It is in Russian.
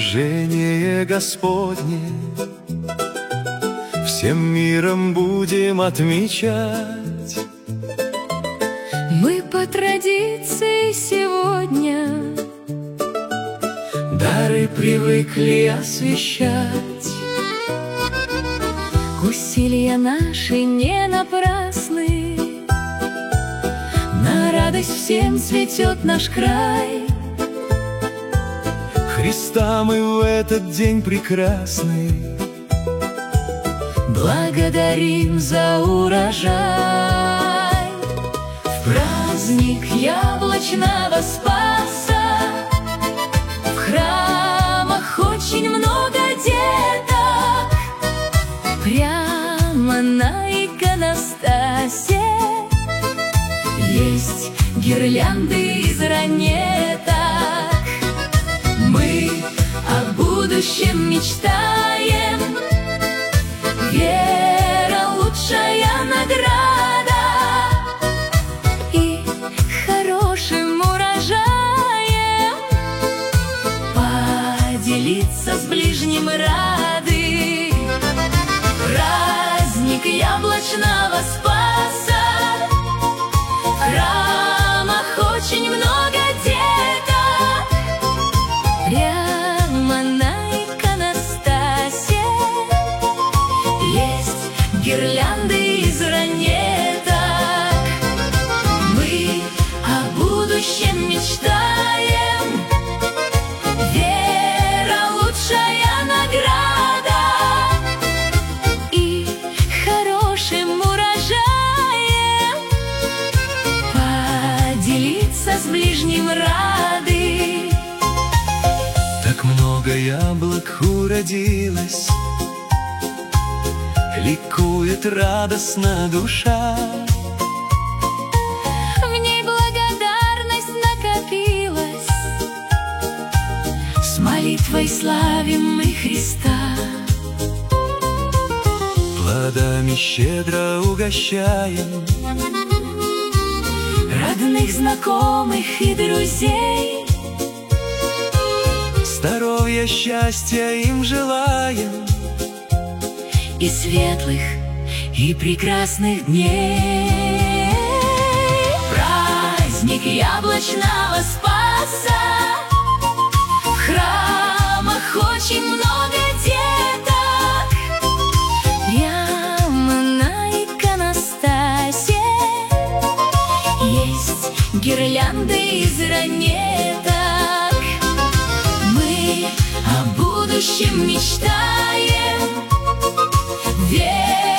рождение Господне всем миром будем отмечать. Мы по традиции сегодня дары привыкли освящать. Усилия наши не напрасны, на радость всем цветет наш край. Христа мы в этот день прекрасный благодарим за урожай. В праздник яблочного Спаса в храмах очень много деток. Прямо на иконостасе есть гирлянды из ранеток. Мы о будущем мечтаем, вера — лучшая награда, и хорошим урожаем поделиться с ближним рады. Праздник яблочного Спаса, в храмах очень много деток. Прямо на иконостасе есть гирлянды из ранеток. Мы о будущем мечтаем, вера — лучшая награда, и хорошим урожаем поделиться с ближним рады. Так много яблок уродилось, ликует радостно душа. В ней благодарность накопилась, с молитвой славим мы Христа. Плодами щедро угощаем Родных, знакомых и друзей, здоровья, счастья им желаем, и светлых, и прекрасных дней. Праздник яблочного Спаса, в храмах очень много деток. Прямо на иконостасе есть гирлянды из ранеток. Мы о будущем мечтаем, вера